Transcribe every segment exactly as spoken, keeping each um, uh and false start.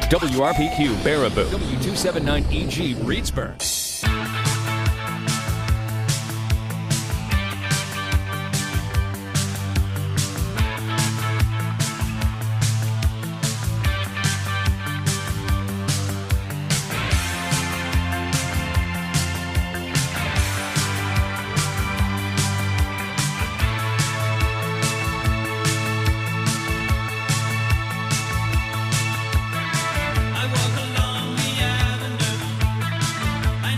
W R P Q Baraboo, W two seventy-nine E G Reedsburg. I walk along the avenue. I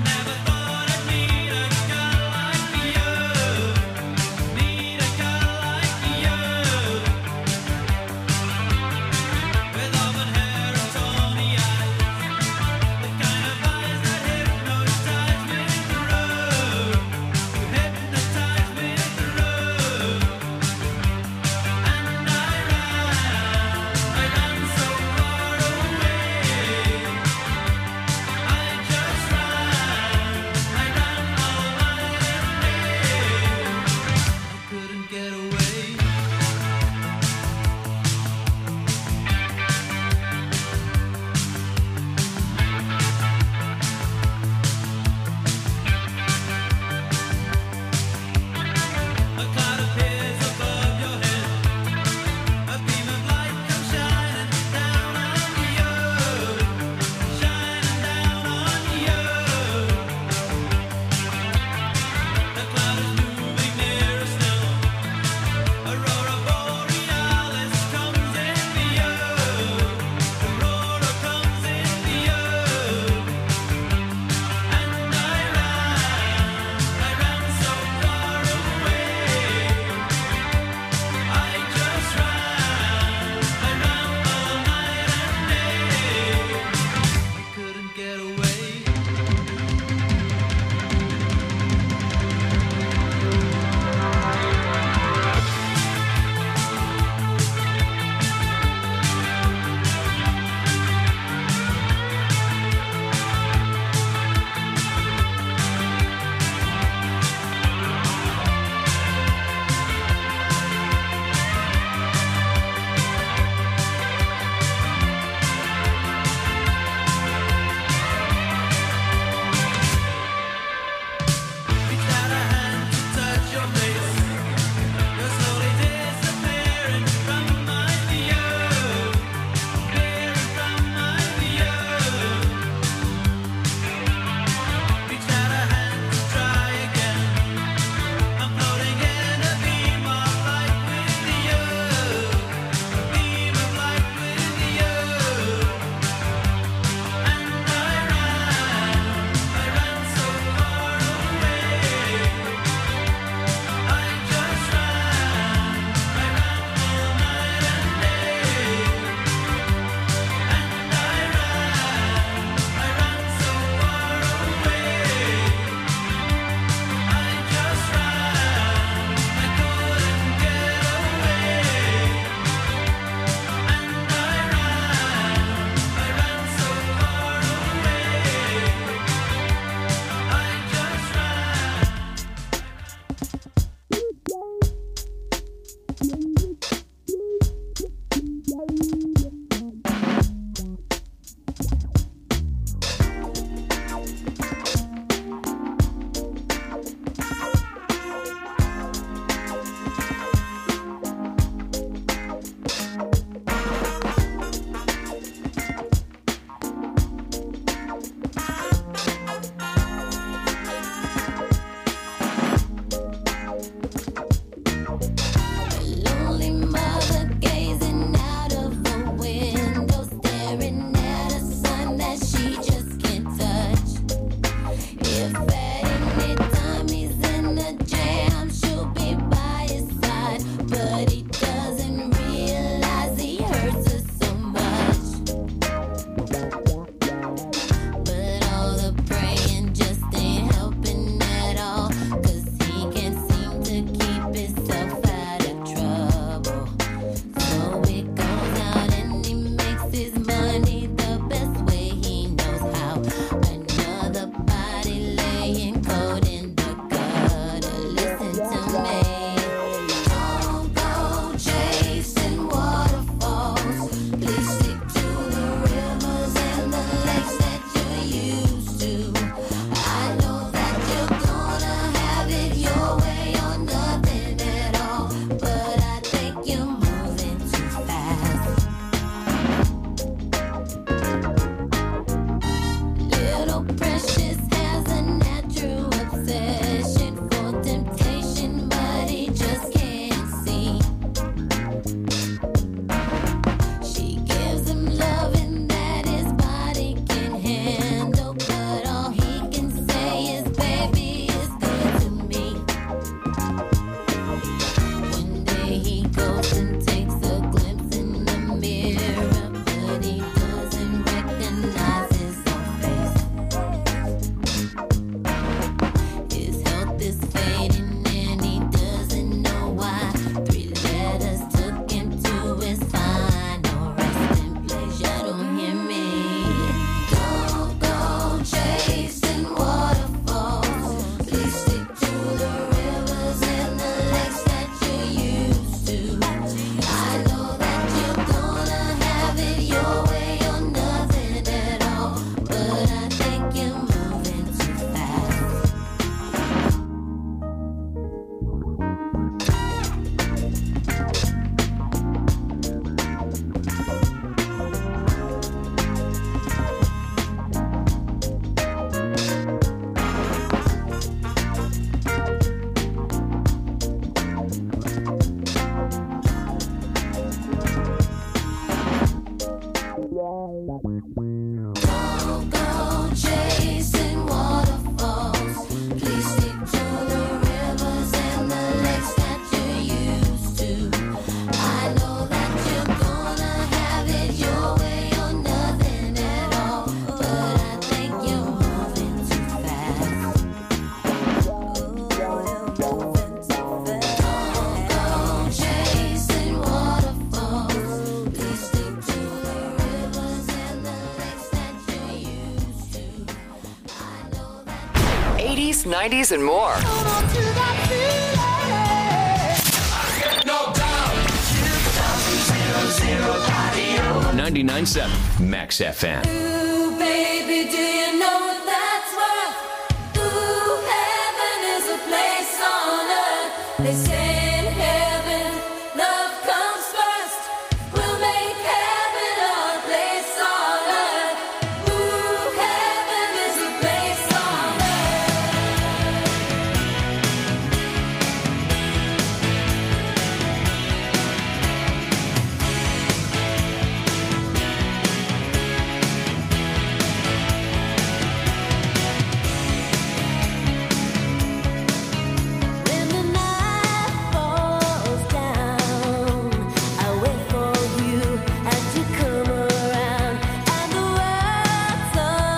eighties, nineties, and more. ninety-nine point seven Max F M. Ooh, baby, do you know what that's worth? Ooh, heaven is a place on earth. They say in heaven, love comes first. We'll make heaven our place on earth. Ooh, heaven is a place on When the night falls down, I wait for you as you come around, and the world's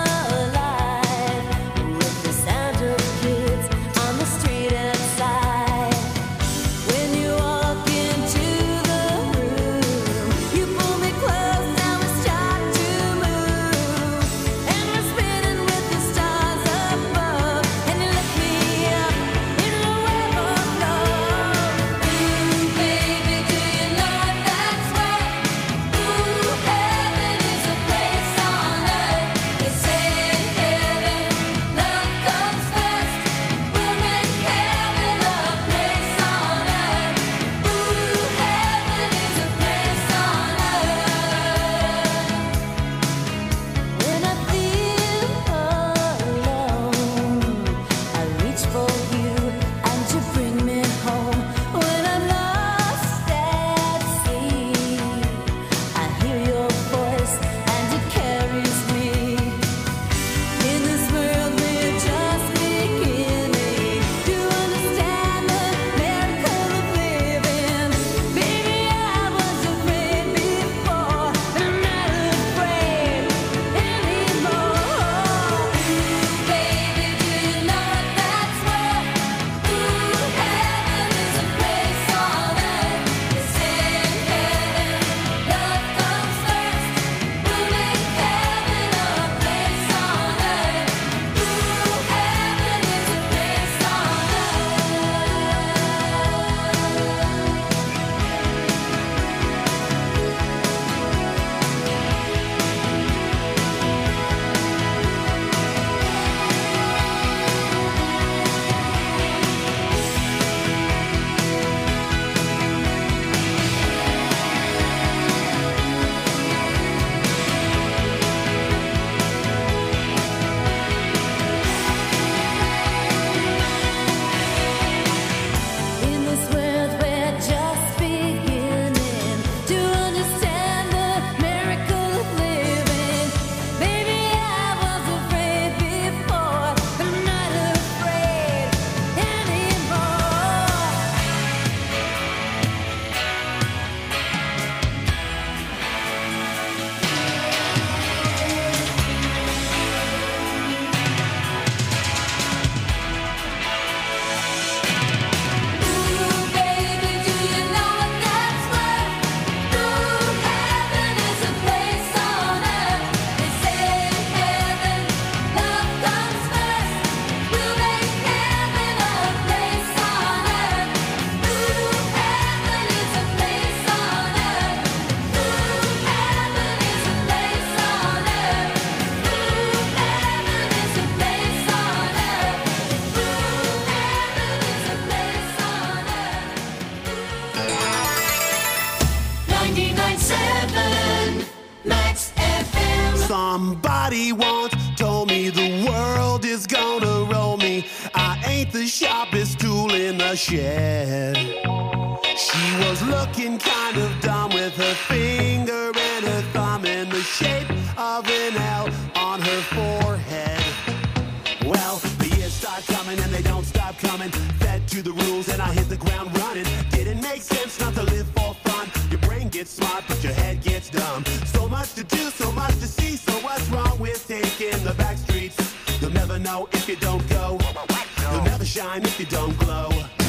alive with the sound of kids on the street outside. When you walk into the room, you pull me close, now we start to move, and we're spinning with the stars above, and you lift me up in the web of love. Ooh, baby, do you know what that's worth? Ooh, heaven is a place on earth. They say in heaven, love comes first. We'll make heaven a place on earth. Ooh, heaven is a place on earth. When I feel alone, I reach for you and you bring me home. When I'm lost at sea, I hear your voice and it carries me. In this world we're just beginning to understand the miracle of living. Baby, I was afraid before, but I'm not afraid anymore. Ooh, baby, do you know what that's worth? Ooh, heaven is a place on earth. They say in heaven, love comes first. We'll make heaven a place on earth. Ooh, heaven is a place on In this world we're just beginning to understand the miracle of living. Baby, I was afraid before, but I'm not afraid anymore. Ooh, baby, do you know what that's worth? Ooh, heaven is a place on earth. They say in heaven, love comes first. We'll make heaven a place on earth. Ooh, heaven is a place on earth. Ooh, heaven is a place on earth. Ooh, heaven is a place on earth. Ooh, heaven is a place on earth. ninety-nine point seven Max F M. Somebody once told me the world is gonna roll me. I ain't the sharpest tool in the shed. She was looking kind of dumb with her finger and her thumb in the shape of an L on her forehead. Well, the years start coming and they don't stop coming. Fed to the rules and I hit the ground running. Didn't make sense not to live for fun. Your brain gets smart but your head gets dumb. So much to do, so much to see. So what's wrong with taking the back streets? You'll never know if you don't go. You'll never shine if you don't glow.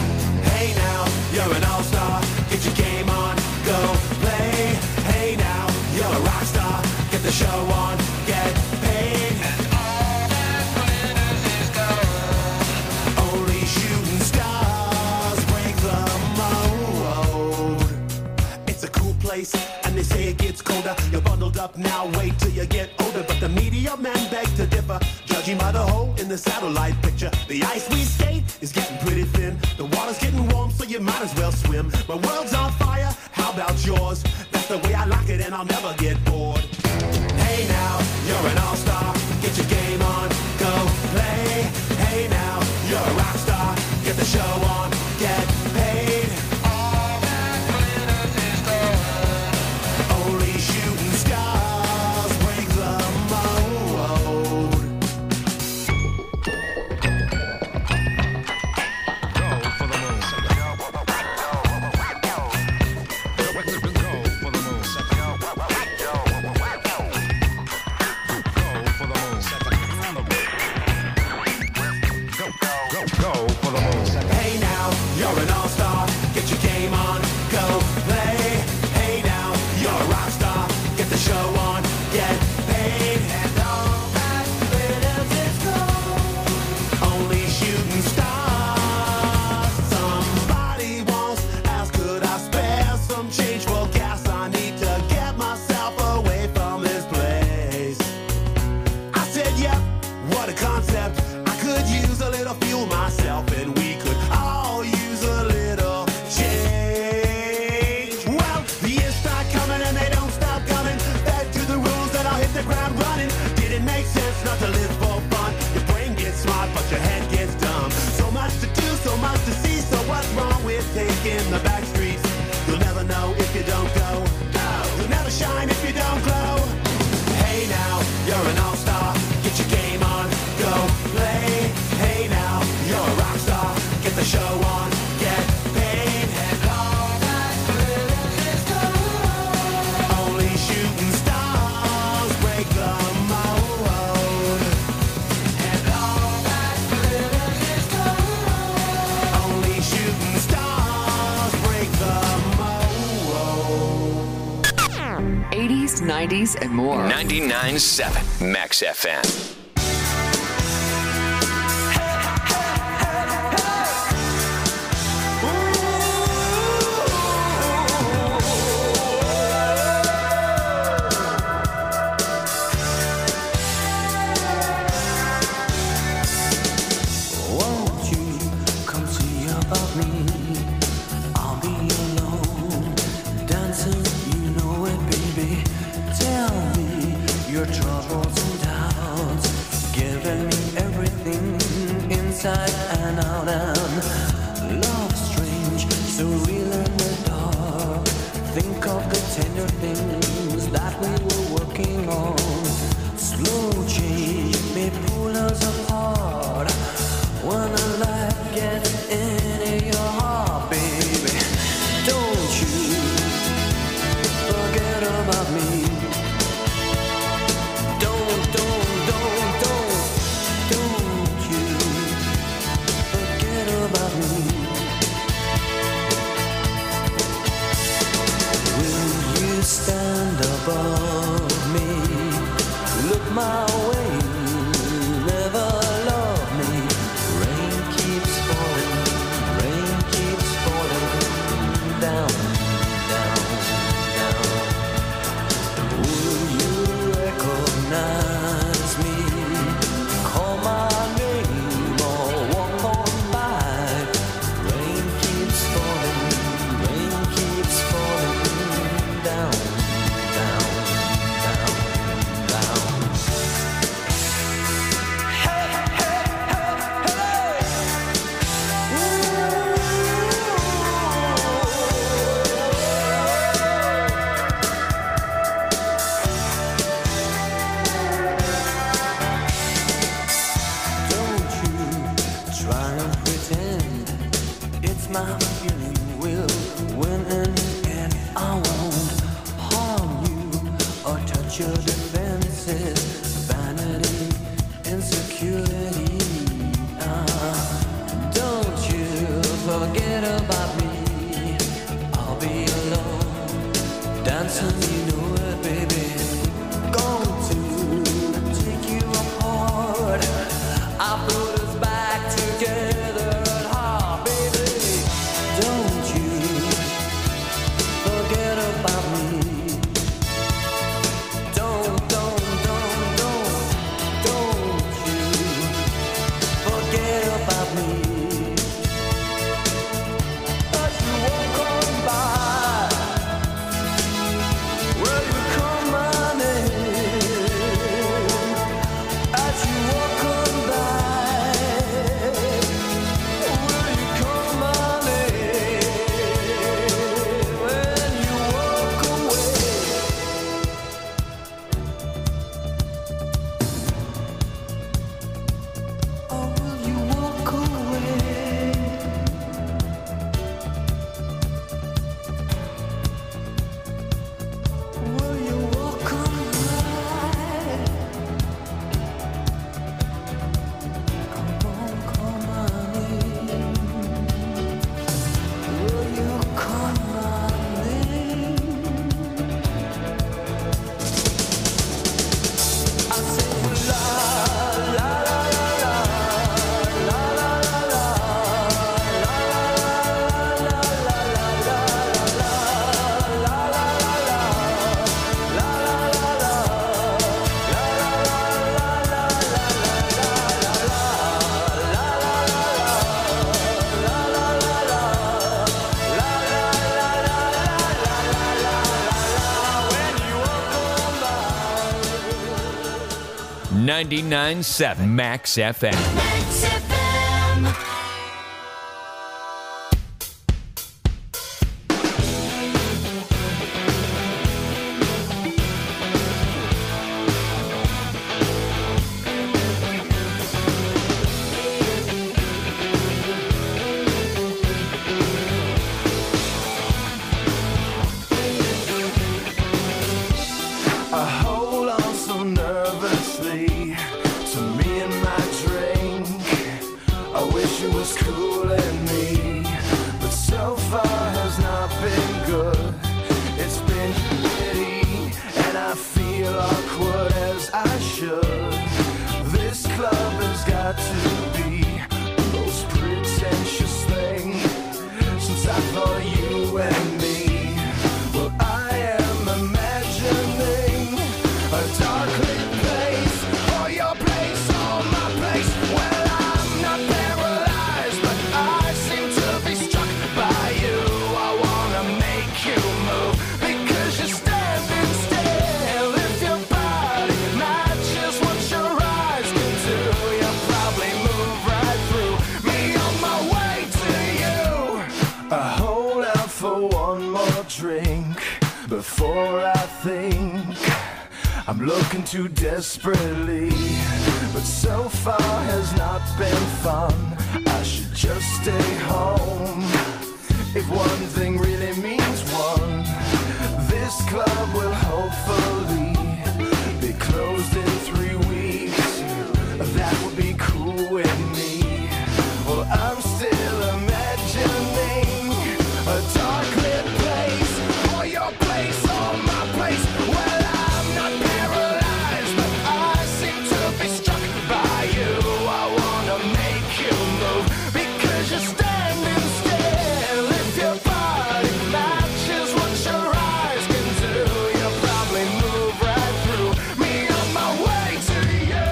you're an all-star. Get your game on, go play. Hey now, you're a rock star. Get the show on, get paid. And all that glitters is gold. Only shooting stars break the mold. It's a cool place, and they say it gets colder. You're bundled up now, wait till you get older. But the media men beg to differ, judging by the hole in the satellite picture. The ice we skate is getting pretty thin. The water's getting warm, so you might as well swim. My world's on fire, how about yours? That's the way I like it, and I'll never get bored. Hey now, you're an all-star. Get your game on, go play. Hey now, you're a rock star. Get the show on, get paid. All that glitters is gold. Only shooting stars break the mold. Go for the moon. Go for the moon. Go for the moon. Hey now, you're an all-star. Get your game on, go play. Hey now, you're a rock star. Get the show on, get paid. And all that glitters is gold. Only shooting stars. Somebody once asked, could I spare some change for gas? I need to get myself away from this place. I said, yep, what a concept. I could use a little fuel myself, and we could all use a little change. Well, the years start coming and they don't stop coming. Back to the rules that I'll hit the ground running. Didn't make sense not to live for fun. Your brain gets smart, but your head gets dumb. So much to do, so much to see. So what's wrong with taking the back streets? You'll never know if you don't go. You'll never shine if you don't glow. Hey now, you're an all-star. Get your game on, go play. Hey now, you're a rock star. Get the show on, get paid. And all that glitters is gold. Only shooting stars break the mold. And all that glitters is gold. Only shooting stars break the mold. eighties, nineties, and more. ninety-nine point seven Max F M. Won't you come see about me? I'll be alone, dancing, you know it, baby. Tell me your troubles and doubts, giving me everything inside and out. And love strange, so real in the dark. Think of the tender things that we were working on. Slow change may pull us apart. When the light gets into your heart, baby, don't you forget about me. Don't, don't, don't, don't, don't you forget about me. Will you stand above me? Look my way, never love me. Rain keeps falling, rain keeps falling down, down, down. Will you recognize me? Call my name or walk on by. Rain keeps falling, rain keeps falling down, down, down, down. Hey, hey, hey, hey. Don't you try and pretend it's my feeling will win in the end. I won't harm you or touch your defenses. Vanity, insecurity. Ah, don't you forget about me. ninety-nine point seven Max F M. Max F M. I hold on so nervously to me and my drink. I wish it was cooling me, but so far has not been good. It's been shitty, and I feel awkward as I should. This club has got to be the most pretentious thing since I thought you and me. Well, I am imagining a dark lit place, or your place, or my place. Well, I'm not paralyzed, but I seem to be struck by you. I wanna make you move because you're standing still. If your body matches what your eyes can do, you'll probably move right through me on my way to you. I hold out for one more drink before I think I'm looking too desperately, but so far has not been fun. I should just stay home. If one thing really means one, this club will hopefully be closed in three weeks. That would be cool with me. Well, I'm still imagining a dark lit place, or your place, or my place. Well, I'm not paralyzed, but I seem to be struck by you. I wanna make you move because you're standing still. If your body matches what your eyes can do, you'll probably move right through me on my way to you.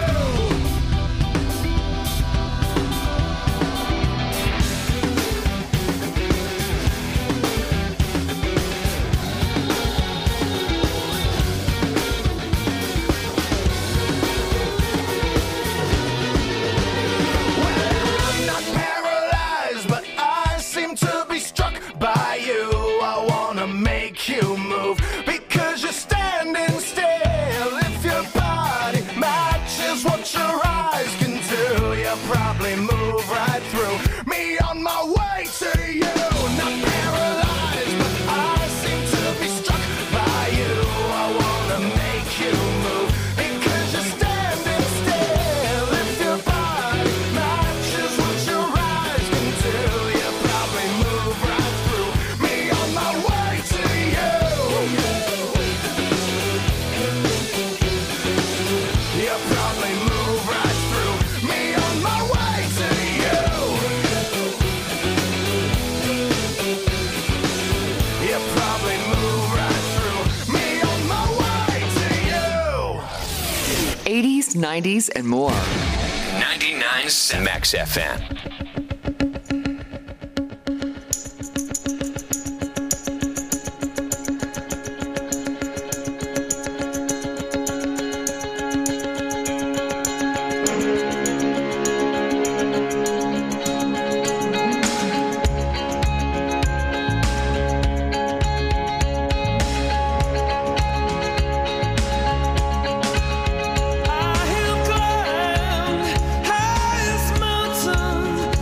I'm not paralyzed, but I seem to be struck by you. I wanna make you move because you're standing still. If your body matches what your eyes can do, you'll probably move right through me on my way to you. Not paralyzed, but I seem to be struck by you. I wanna make you move because you're standing still. If your body matches what your eyes can do, you'll probably move right through me on my way to you. You'll probably move right through me on my way to you. You'll probably move right through me on my way to you. eighties, nineties, and more. ninety-nine point seven Max F M. I have climbed highest mountain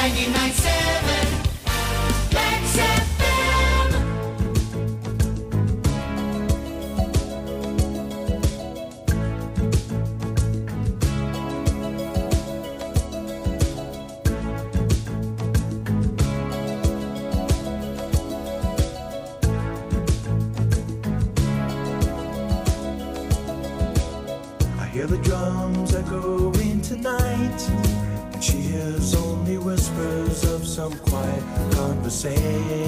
ninety-nine point seven Max F M. I hear the drums echoing tonight, and she hears only whispers of some quiet conversation.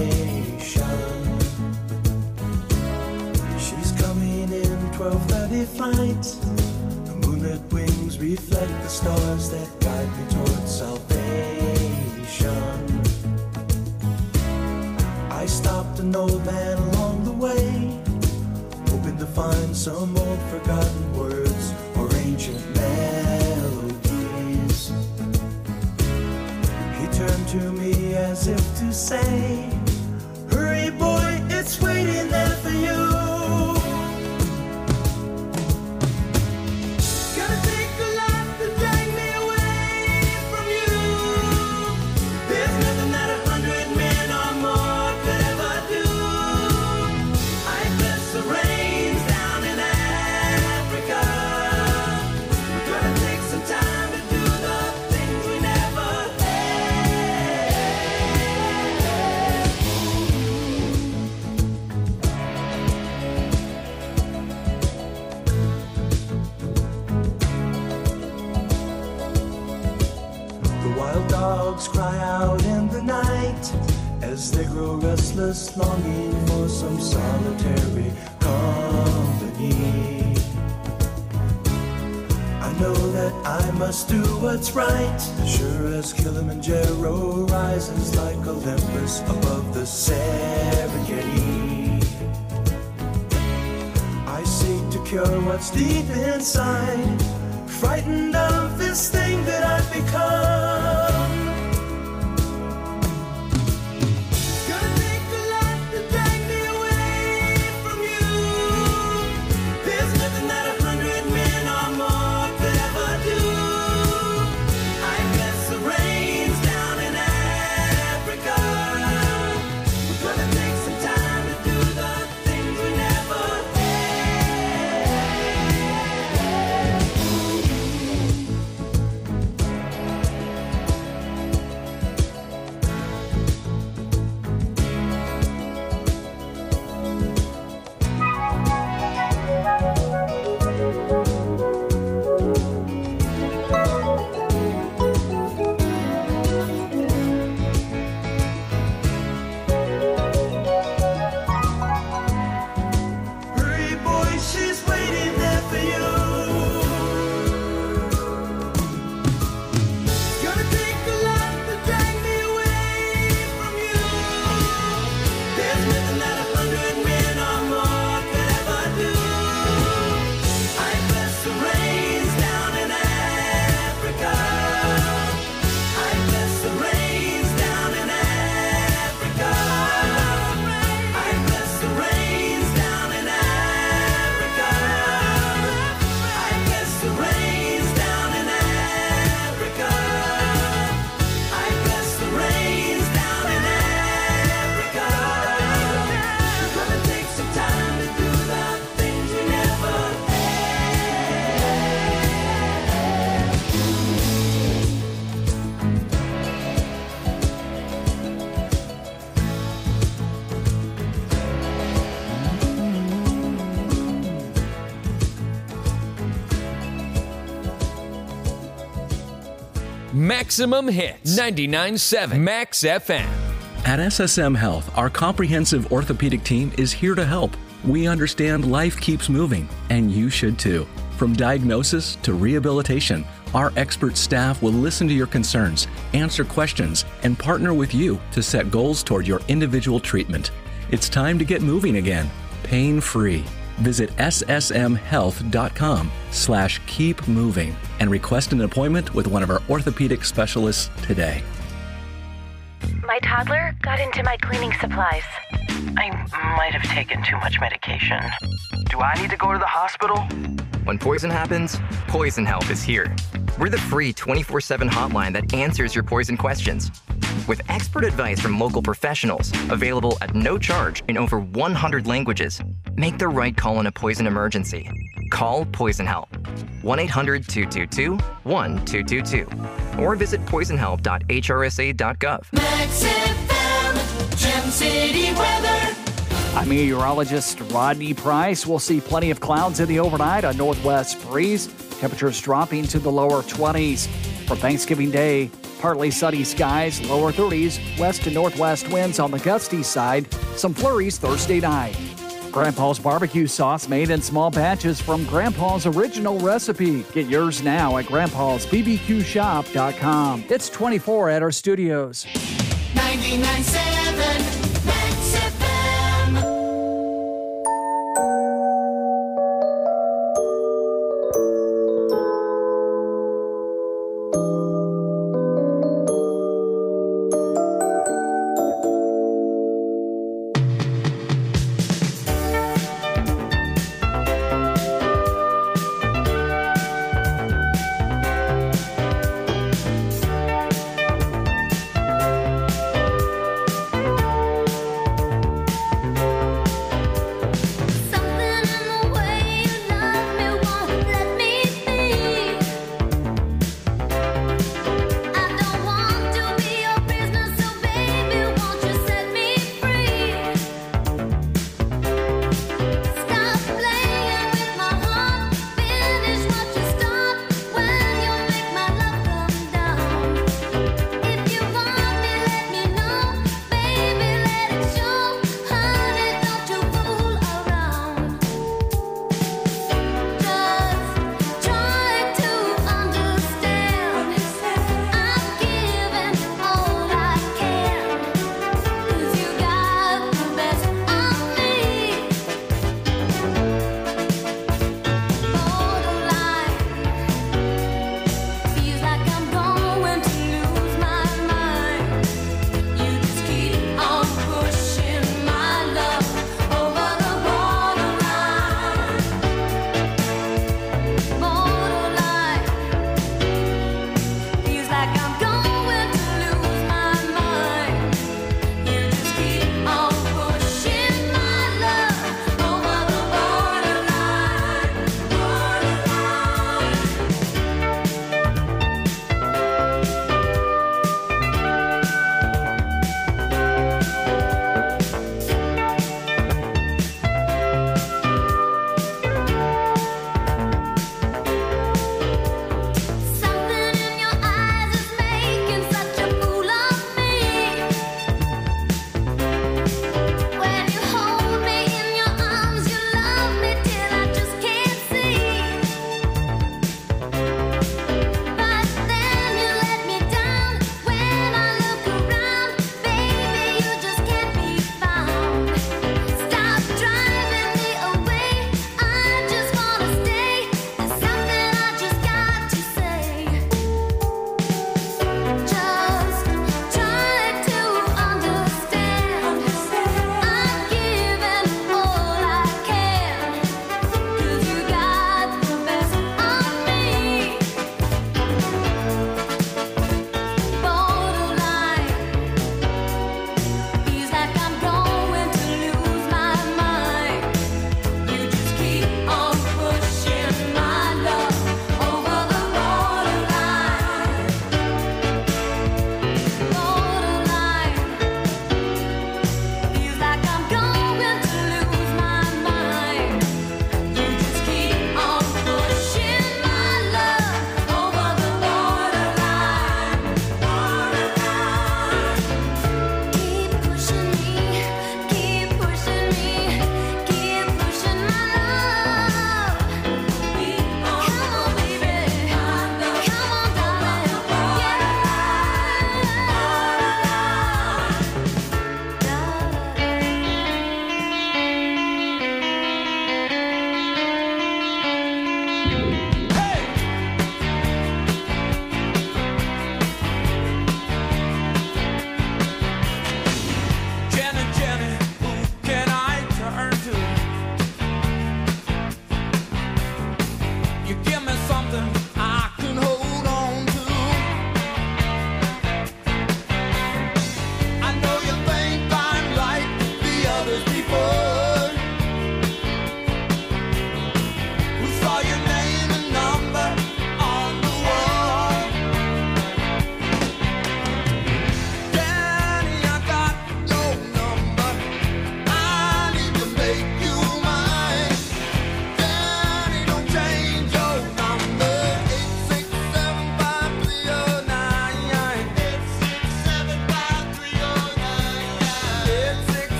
She's coming in twelve thirty flight. The moonlit wings reflect the stars that guide me towards salvation. I stopped an old man along the way, hoping to find some old forgotten words or ancient melodies. He turned to me as if to say, hurry boy, it's waiting there for you. Gonna take a lot to drag me away from you. There's nothing that a hundred men or more could ever do. I bless the rains down in Africa. We're gonna take some time to do the things we never The wild dogs cry out in the night as they grow restless, longing for some solitary company. I know that I must do what's right, sure as Kilimanjaro rises like Olympus above the Serengeti. I seek to cure what's deep inside, frightened of this thing that I've become. Gonna take a lot to drag me away from you. There's nothing that a hundred men or more could ever do. I bless the rains down in Africa. We're gonna take some time to do the things we never Hurry, boy, she's waiting there for you. Gonna take a lot to drag me away from you. There's nothing that a hundred men or more could ever do. I bless the rains down in Africa. I bless the rains down in Africa. I bless the rains down in Africa. I bless the rains down in Africa. I bless the rains down in Africa. We're gonna take some time to do the things we never Maximum Hits, ninety-nine point seven Max F M. At S S M Health, our comprehensive orthopedic team is here to help. We understand life keeps moving, and you should too. From diagnosis to rehabilitation, our expert staff will listen to your concerns, answer questions, and partner with you to set goals toward your individual treatment. It's time to get moving again, pain-free. Visit ssmhealth.com slash keep moving and request an appointment with one of our orthopedic specialists today. My toddler got into my cleaning supplies. I might have taken too much medication. Do I need to go to the hospital? When poison happens, Poison Help is here. We're the free twenty-four seven hotline that answers your poison questions. With expert advice from local professionals, available at no charge in over one hundred languages, make the right call in a poison emergency. Call Poison Help. one eight hundred two two two one two two two. Or visit poison help dot h r s a dot gov. Max F M, Gem City weather. I'm meteorologist Rodney Price. We'll see plenty of clouds in the overnight, a northwest breeze. Temperatures dropping to the lower twenties. For Thanksgiving Day, partly sunny skies, lower thirties, west to northwest winds on the gusty side. Some flurries Thursday night. Grandpa's barbecue sauce made in small batches from Grandpa's original recipe. Get yours now at grandpas b b q shop dot com. It's twenty-four at our studios. ninety-nine point seven Max F M.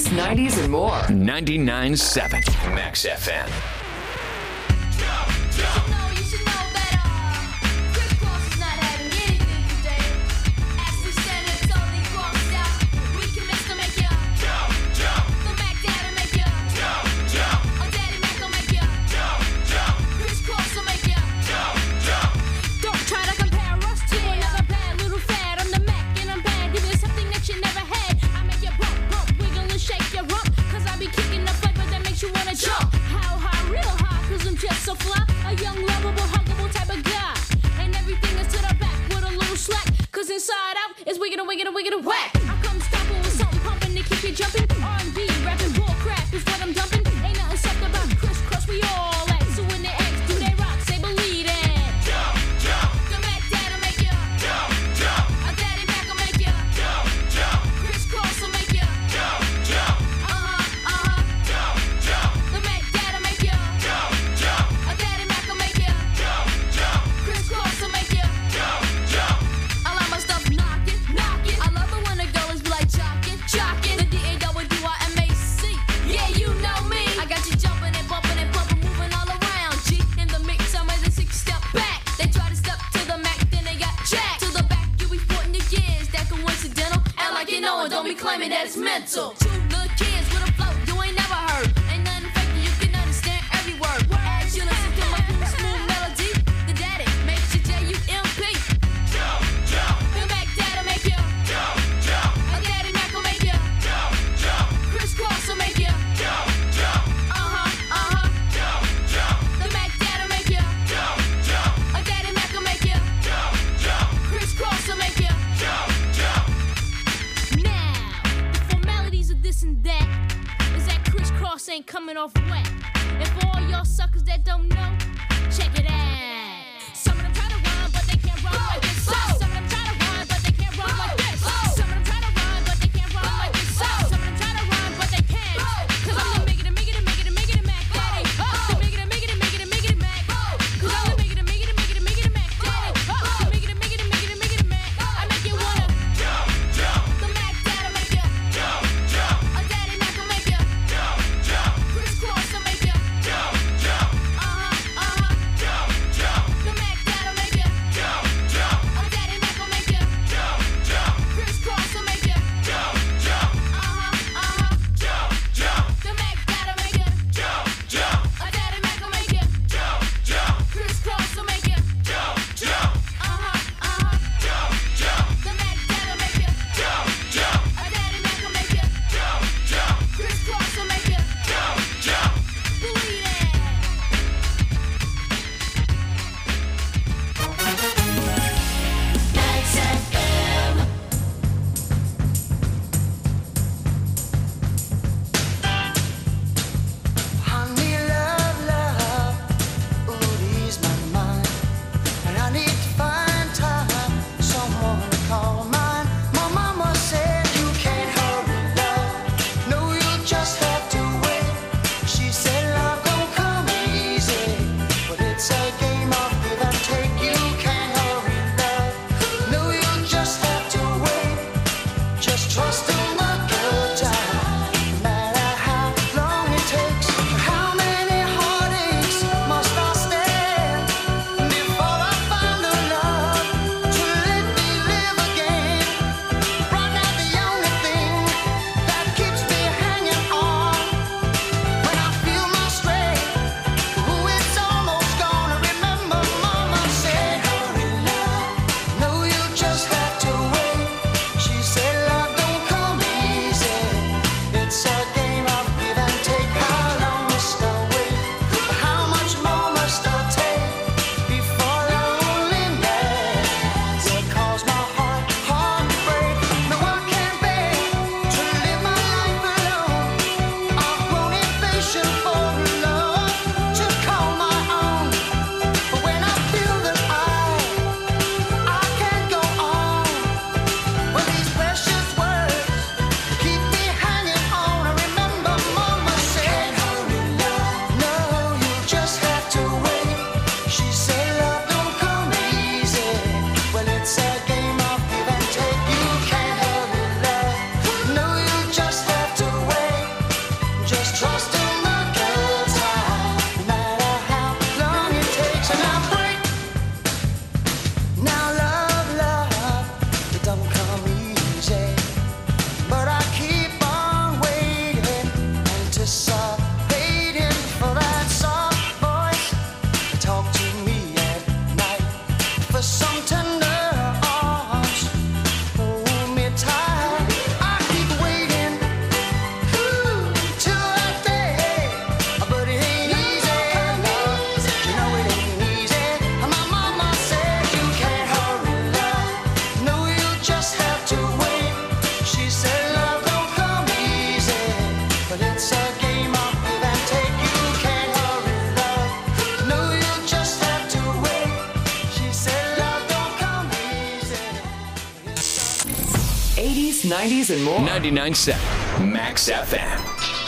eighties, nineties, and more. ninety-nine point seven Max F M. So fly, a young, lovable, huggable type of guy. And everything is to the back with a little slack. Cause inside out is wicked and wicked and wicked and whack. I come stomping with something pumping to keep you jumping. R and B, rapping, bull crap is what I'm dumping. Ain't nothing soft about crisscross, we all like. So when they ask, do they rock? Say believe it. Jump, jump. The Mac Dad'll make you jump, jump. A Daddy Mac will make you jump, jump. Crisscross will make you jump, jump. Uh-huh, uh-huh. Jump, jump. The Mac Dad'll make you jump, jump. A Daddy Mac will make you jump, jump. Crisscross will make you jump, jump. I like my stuff knocking, knocking. I love it when the girls be like jocking, jocking. The D A W I M A C. Yeah, you know me. I got you jumping and bumping and pumping, moving all around. G in the mix, I'm ready to six step back. They try to step to the Mac, then they got jacked. To the back, you be sporting the years. That coincidental. Act like you know it, don't be claiming that it's mental. Two little kids with a flow you ain't never heard. Ain't nothing fake, you can understand every word. As you listen to my cool, smooth melody, the daddy makes you J U M P. Jump, jump. The Mac Dad'll make you jump, jump. A Daddy Mac will make you jump, jump. Crisscross will make you jump, jump. Uh-huh, uh-huh. Jump, jump. The Mac Dad'll make you jump, jump. A Daddy Mac will make you jump, jump. Crisscross will make you jump, jump. Now, the formalities of this and that is that crisscross ain't coming off wet. And for all y'all suckers that don't know, check it out. Some of them try to rhyme, but they can't rhyme like this. Some of them try to rhyme, but they can't rhyme like this. Some of them try to rhyme, but they can't rhyme like this. Some of them try to rhyme, but they can't. Cause I'm the make it, make it, make it, make it, Mac Daddy. The make it, make it, make it, make it, Mac. Cause I'm the make it, make it, make it, make it, Mac Daddy. The make it, make it, make it, make it, Mac. I make you wanna jump, jump. The Mac Dad'll make you jump, jump. A Daddy Mac will make you jump, jump. Crisscross will make you jump, jump. nineties and more. ninety-nine point seven Max F M.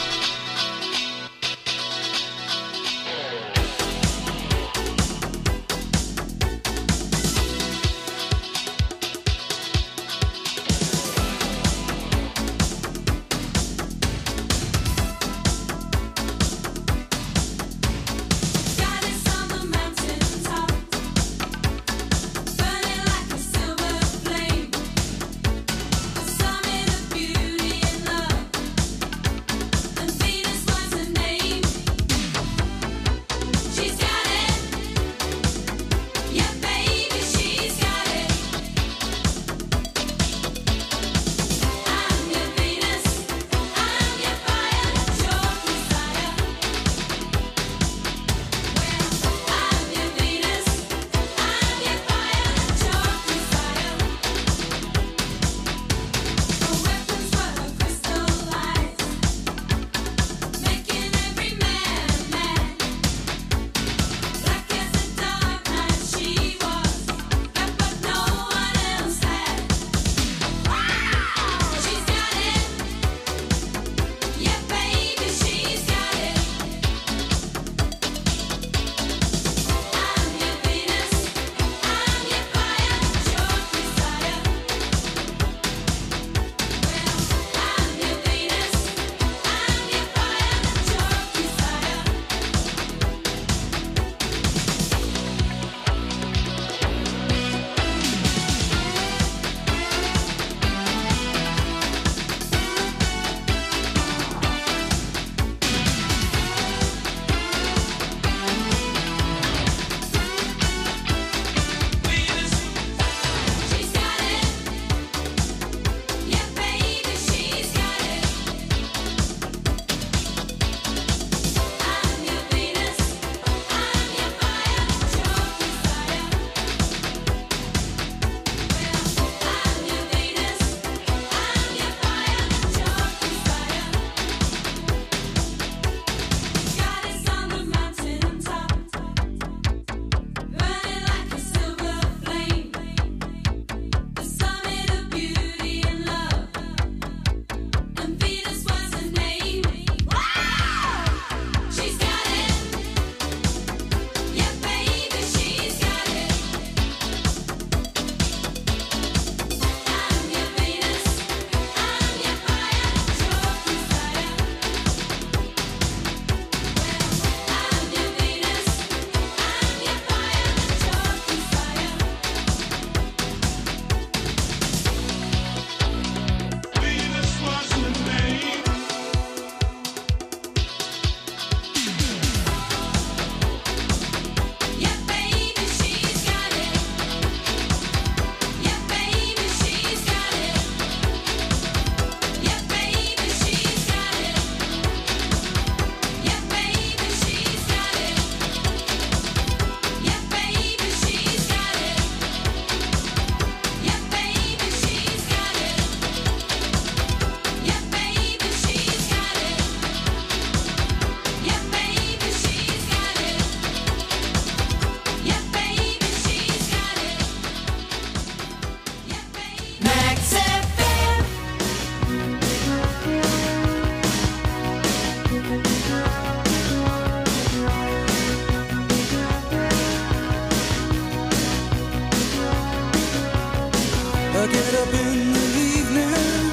I get up in the evening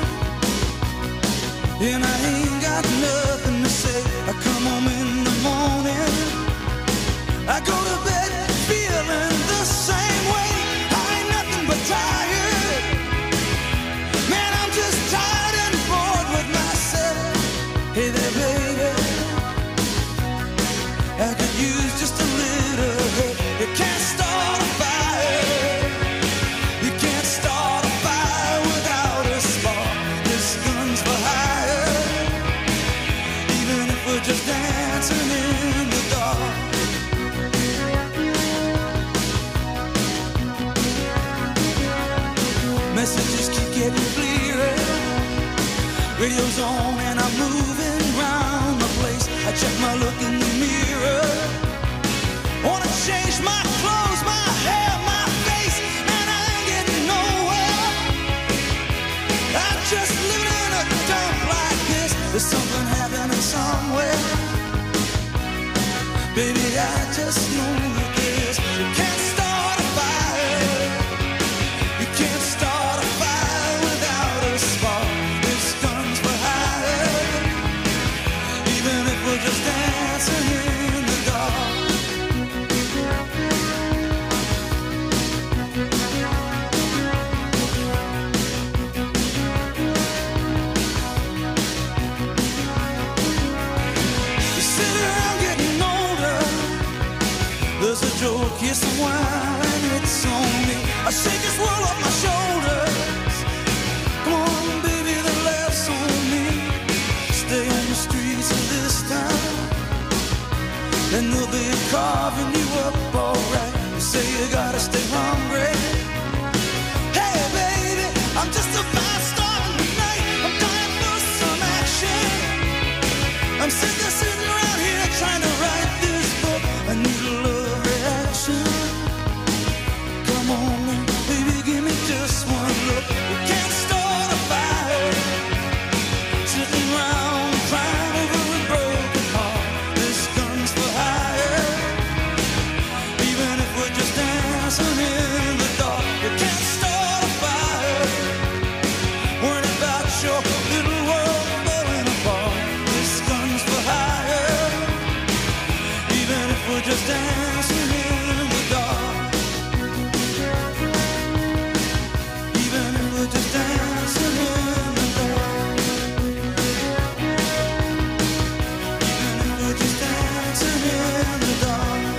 and I ain't got nothing to say. I come home in the morning, I go to bed feeling the same way. I ain't nothing but tired, man, I'm just tired and bored with myself. Hey there baby, I could use just a little help. You can't start a fire, you can't start a fire without a spark. This gun's for hire, even if we're just dancing in the dark. Messages keep getting clearer, radio's on and I'm moving round the place. I check my look in the mirror, wanna change my clothes, my hair, my face, and I ain't getting nowhere. I just Baby, I just know that this. You can't start a fire. You can't start a fire without a spark. This gun's for hire. Even if we're just dancing in the dark. You sit around getting older. There's a joke, yes, a wine, it's on me. I shake this world off my shoulders. Come on, baby, the laughs on me. Stay on the streets of this town, and they'll be carving you up alright. You say you gotta stay hungry. Hey, baby, I'm just a fast star tonight. I'm dying for some action. I'm sitting there, sitting around here trying to write this book. I need a love reaction. Come on, baby, give me just one look. We can't start a fire. Sitting around crying over a broken heart. This gun's for hire. Even if we're just dancing in the dark. We can't start a fire. Worrying about your little world falling apart. This gun's for hire. Even if we're just dancing in the dark. Even if we're just dancing in the dark. Even if we're just dancing in the dark.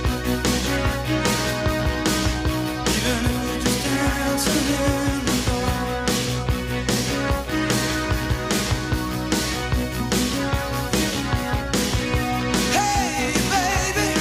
Even if we're just dancing in the dark. Hey, baby.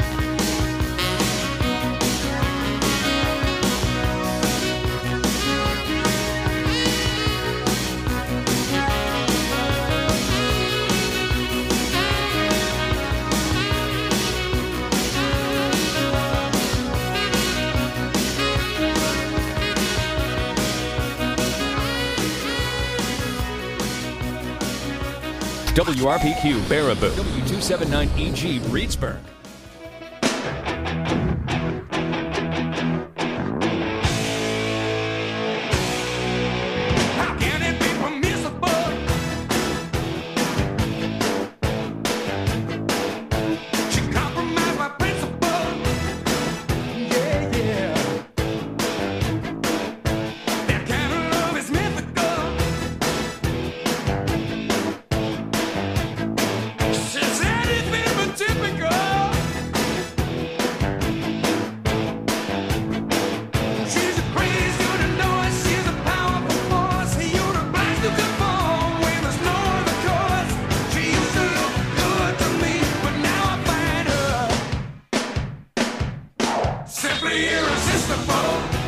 W R P Q Baraboo, W two seventy-nine E G Reedsburg. How can it be permissible? She compromised my principle. Yeah, yeah. That kind of love is mythical. She's anything but typical. She's a crazy, you to know it. She's a powerful force. You're the blind to conform when there's no other course. She used to look good to me, but now I find her simply irresistible.